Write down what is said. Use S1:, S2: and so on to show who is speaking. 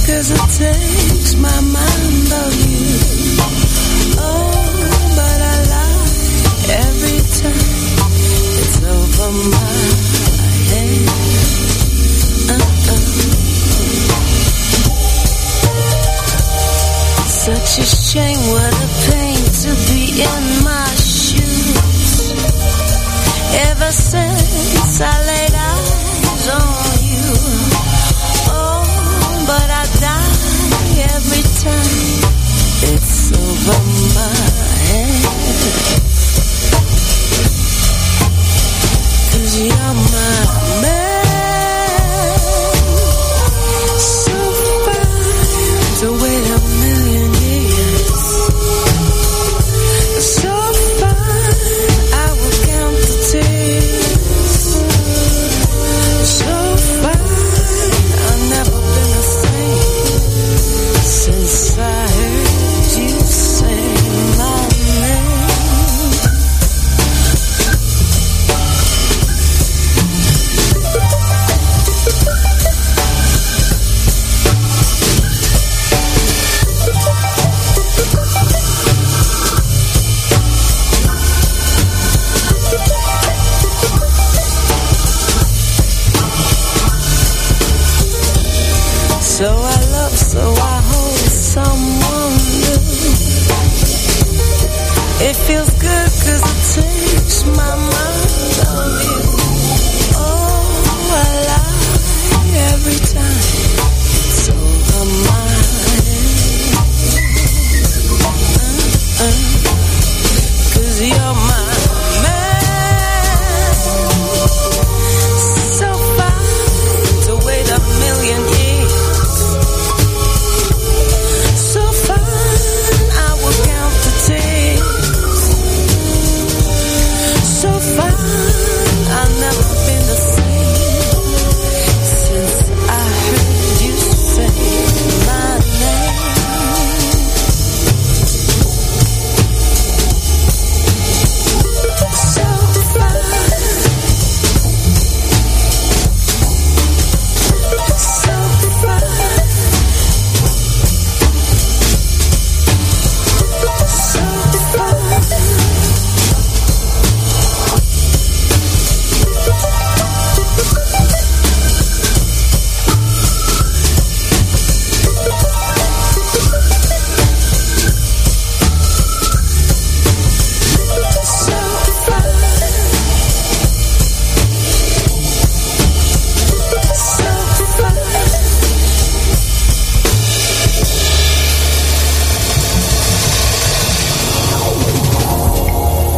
S1: 'cause it takes my mind off you. Oh, but I lie every time it's over my head. Such a shame, what a pain to be in my shoes. Ever since I laid eyes on you, oh, but I die every time it's over my head. 'Cause you're my man, so fine to wait a million years. So fine, I will count the tears. So fine, I've never been the same since I heard you say my name. So I love, so I hold someone new. It feels good 'cause it takes my mind off you. Oh, I lie every time